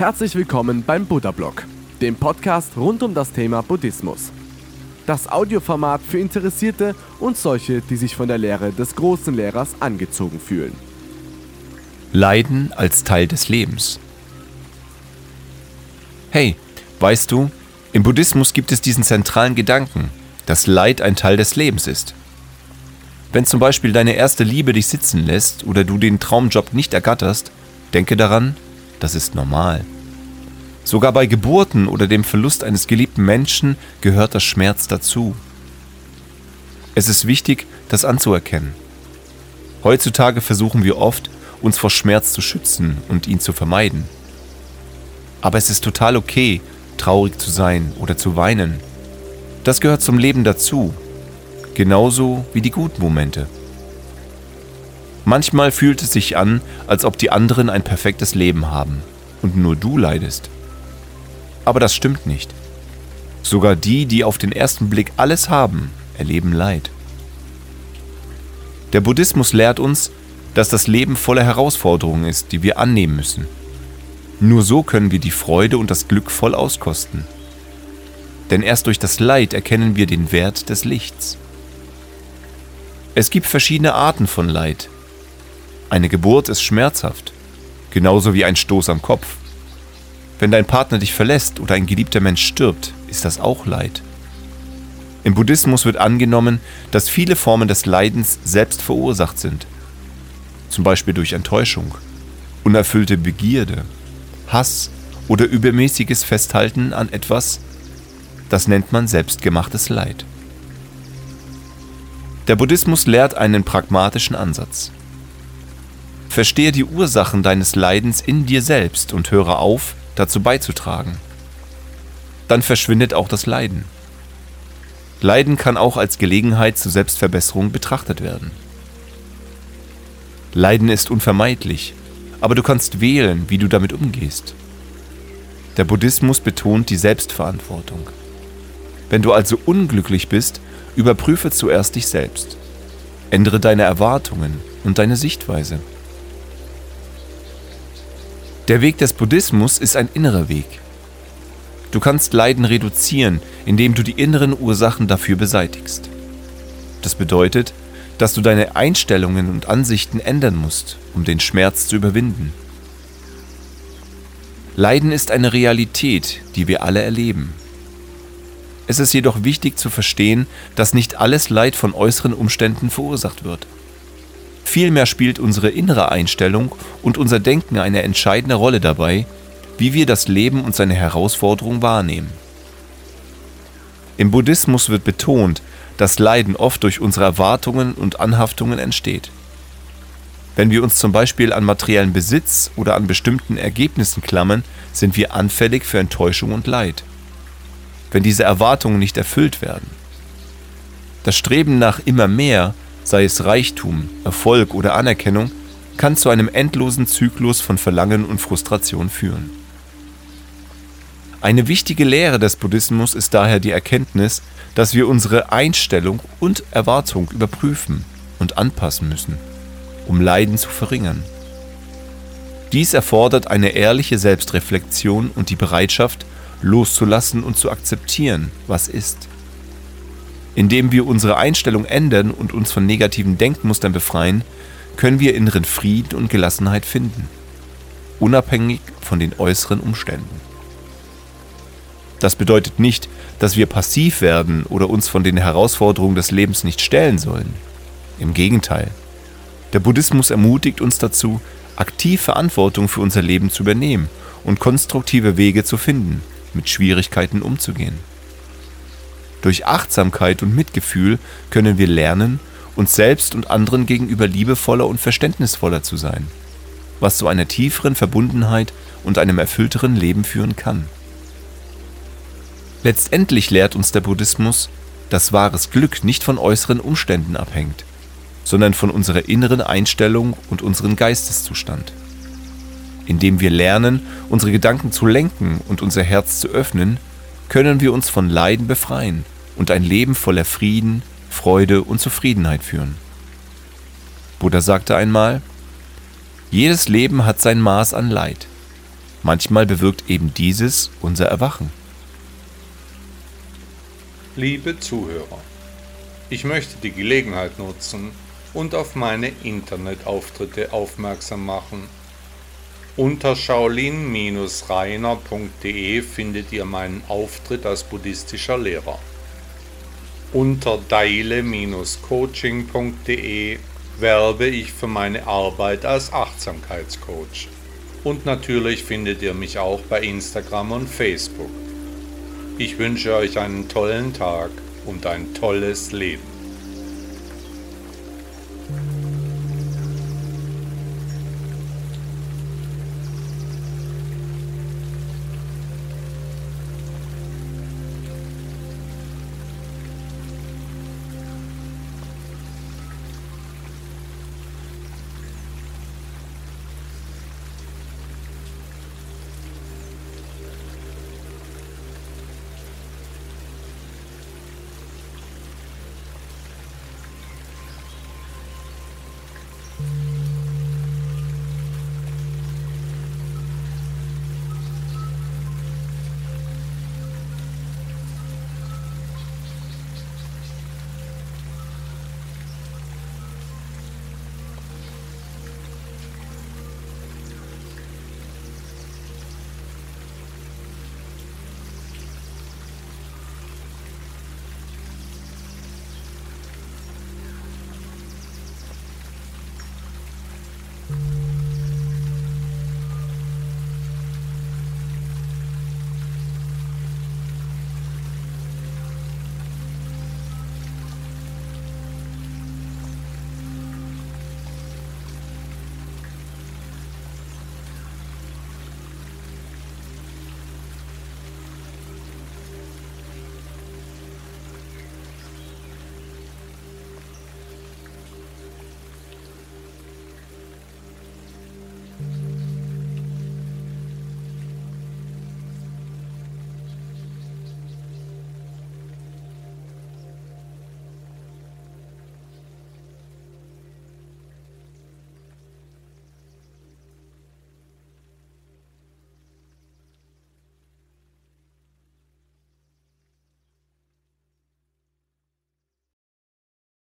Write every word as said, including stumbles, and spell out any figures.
Herzlich willkommen beim Buddha-Blog, dem Podcast rund um das Thema Buddhismus. Das Audioformat für Interessierte und solche, die sich von der Lehre des großen Lehrers angezogen fühlen. Leiden als Teil des Lebens. Hey, weißt du, im Buddhismus gibt es diesen zentralen Gedanken, dass Leid ein Teil des Lebens ist. Wenn zum Beispiel deine erste Liebe dich sitzen lässt oder du den Traumjob nicht ergatterst, denke daran, das ist normal. Sogar bei Geburten oder dem Verlust eines geliebten Menschen gehört das Schmerz dazu. Es ist wichtig, das anzuerkennen. Heutzutage versuchen wir oft, uns vor Schmerz zu schützen und ihn zu vermeiden. Aber es ist total okay, traurig zu sein oder zu weinen. Das gehört zum Leben dazu, genauso wie die guten Momente. Manchmal fühlt es sich an, als ob die anderen ein perfektes Leben haben und nur du leidest. Aber das stimmt nicht. Sogar die, die auf den ersten Blick alles haben, erleben Leid. Der Buddhismus lehrt uns, dass das Leben voller Herausforderungen ist, die wir annehmen müssen. Nur so können wir die Freude und das Glück voll auskosten. Denn erst durch das Leid erkennen wir den Wert des Lichts. Es gibt verschiedene Arten von Leid. Eine Geburt ist schmerzhaft, genauso wie ein Stoß am Kopf. Wenn dein Partner dich verlässt oder ein geliebter Mensch stirbt, ist das auch Leid. Im Buddhismus wird angenommen, dass viele Formen des Leidens selbst verursacht sind. Zum Beispiel durch Enttäuschung, unerfüllte Begierde, Hass oder übermäßiges Festhalten an etwas, das nennt man selbstgemachtes Leid. Der Buddhismus lehrt einen pragmatischen Ansatz. Verstehe die Ursachen deines Leidens in dir selbst und höre auf, dazu beizutragen. Dann verschwindet auch das Leiden. Leiden kann auch als Gelegenheit zur Selbstverbesserung betrachtet werden. Leiden ist unvermeidlich, aber du kannst wählen, wie du damit umgehst. Der Buddhismus betont die Selbstverantwortung. Wenn du also unglücklich bist, überprüfe zuerst dich selbst. Ändere deine Erwartungen und deine Sichtweise. Der Weg des Buddhismus ist ein innerer Weg. Du kannst Leiden reduzieren, indem du die inneren Ursachen dafür beseitigst. Das bedeutet, dass du deine Einstellungen und Ansichten ändern musst, um den Schmerz zu überwinden. Leiden ist eine Realität, die wir alle erleben. Es ist jedoch wichtig zu verstehen, dass nicht alles Leid von äußeren Umständen verursacht wird. Vielmehr spielt unsere innere Einstellung und unser Denken eine entscheidende Rolle dabei, wie wir das Leben und seine Herausforderungen wahrnehmen. Im Buddhismus wird betont, dass Leiden oft durch unsere Erwartungen und Anhaftungen entsteht. Wenn wir uns zum Beispiel an materiellen Besitz oder an bestimmten Ergebnissen klammern, sind wir anfällig für Enttäuschung und Leid, wenn diese Erwartungen nicht erfüllt werden. Das Streben nach immer mehr, sei es Reichtum, Erfolg oder Anerkennung, kann zu einem endlosen Zyklus von Verlangen und Frustration führen. Eine wichtige Lehre des Buddhismus ist daher die Erkenntnis, dass wir unsere Einstellung und Erwartung überprüfen und anpassen müssen, um Leiden zu verringern. Dies erfordert eine ehrliche Selbstreflexion und die Bereitschaft, loszulassen und zu akzeptieren, was ist. Indem wir unsere Einstellung ändern und uns von negativen Denkmustern befreien, können wir inneren Frieden und Gelassenheit finden, unabhängig von den äußeren Umständen. Das bedeutet nicht, dass wir passiv werden oder uns von den Herausforderungen des Lebens nicht stellen sollen. Im Gegenteil. Der Buddhismus ermutigt uns dazu, aktiv Verantwortung für unser Leben zu übernehmen und konstruktive Wege zu finden, mit Schwierigkeiten umzugehen. Durch Achtsamkeit und Mitgefühl können wir lernen, uns selbst und anderen gegenüber liebevoller und verständnisvoller zu sein, was zu einer tieferen Verbundenheit und einem erfüllteren Leben führen kann. Letztendlich lehrt uns der Buddhismus, dass wahres Glück nicht von äußeren Umständen abhängt, sondern von unserer inneren Einstellung und unserem Geisteszustand. Indem wir lernen, unsere Gedanken zu lenken und unser Herz zu öffnen, können wir uns von Leiden befreien und ein Leben voller Frieden, Freude und Zufriedenheit führen. Buddha sagte einmal: Jedes Leben hat sein Maß an Leid. Manchmal bewirkt eben dieses unser Erwachen. Liebe Zuhörer, ich möchte die Gelegenheit nutzen und auf meine Internetauftritte aufmerksam machen. Unter shaolin Bindestrich rainer punkt de findet ihr meinen Auftritt als buddhistischer Lehrer. Unter daile Bindestrich coaching punkt de werbe ich für meine Arbeit als Achtsamkeitscoach. Und natürlich findet ihr mich auch bei Instagram und Facebook. Ich wünsche euch einen tollen Tag und ein tolles Leben. Thank you.